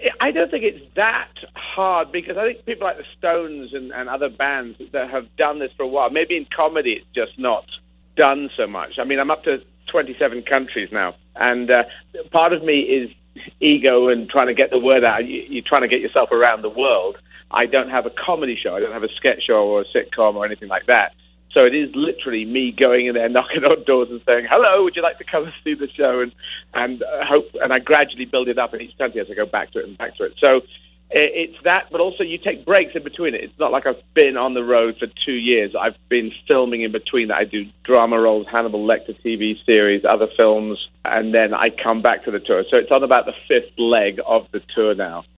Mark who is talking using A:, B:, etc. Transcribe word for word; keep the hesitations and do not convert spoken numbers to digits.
A: I don't think it's that hard because I think people like the Stones and, and other bands that have done this for a while, maybe in comedy it's just not done so much. I mean, I'm up to twenty-seven countries now, and uh, part of me is ego and trying to get the word out. You, you're trying to get yourself around the world. I don't have a comedy show. I don't have a sketch show or a sitcom or anything like that. So it is literally me going in there, knocking on doors and saying, hello, would you like to come and see the show? And and uh, hope, and I gradually build it up, and each country as I go back to it and back to it. So it's that, but also you take breaks in between it. It's not like I've been on the road for two years. I've been filming in between that. I do drama roles, Hannibal Lecter T V series, other films, and then I come back to the tour. So it's on about the fifth leg of the tour now.